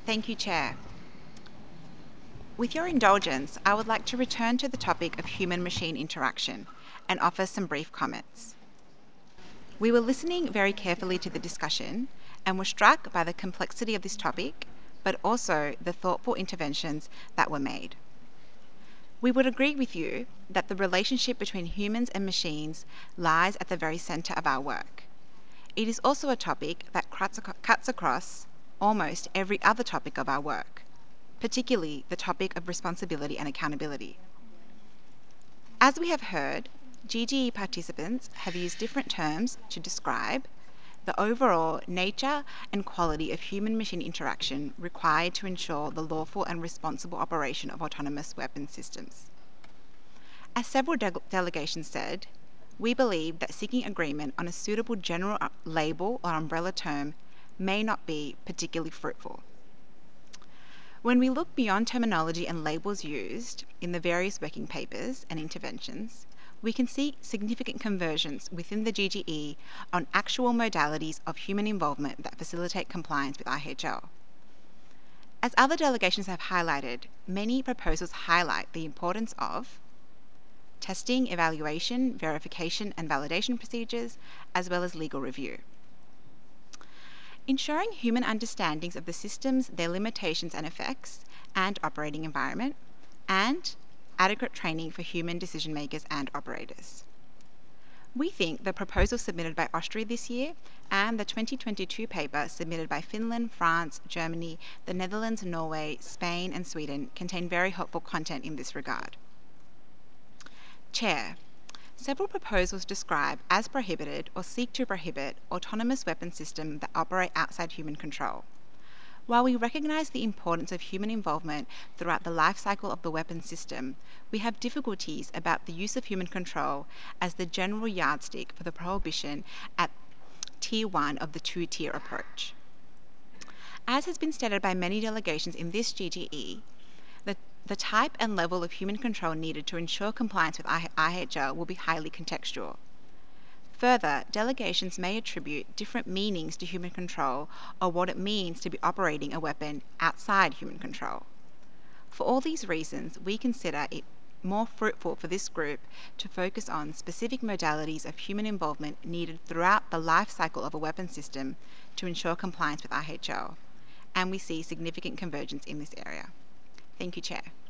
Thank you, Chair. With your indulgence, I would like to return to the topic of human-machine interaction and offer some brief comments. We were listening very carefully to the discussion and were struck by the complexity of this topic, but also the thoughtful interventions that were made. We would agree with you that the relationship between humans and machines lies at the very centre of our work. It is also a topic that cuts across almost every other topic of our work, particularly the topic of responsibility and accountability. As we have heard, GGE participants have used different terms to describe the overall nature and quality of human-machine interaction required to ensure the lawful and responsible operation of autonomous weapon systems. As several delegations said, we believe that seeking agreement on a suitable general label or umbrella term may not be particularly fruitful. When we look beyond terminology and labels used in the various working papers and interventions, we can see significant convergence within the GGE on actual modalities of human involvement that facilitate compliance with IHL. As other delegations have highlighted, many proposals highlight the importance of testing, evaluation, verification and validation procedures, as well as legal review. Ensuring human understandings of the systems, their limitations and effects, and operating environment, and adequate training for human decision makers and operators. We think the proposal submitted by Austria this year and the 2022 paper submitted by Finland, France, Germany, the Netherlands, Norway, Spain and Sweden contain very helpful content in this regard. Chair, several proposals describe as prohibited or seek to prohibit autonomous weapon systems that operate outside human control. While we recognise the importance of human involvement throughout the life cycle of the weapon system, we have difficulties about the use of human control as the general yardstick for the prohibition at Tier 1 of the two-tier approach. As has been stated by many delegations in this GGE, the type and level of human control needed to ensure compliance with IHL will be highly contextual. Further, delegations may attribute different meanings to human control or what it means to be operating a weapon outside human control. For all these reasons, we consider it more fruitful for this group to focus on specific modalities of human involvement needed throughout the life cycle of a weapon system to ensure compliance with IHL, and we see significant convergence in this area. Thank you, Chair.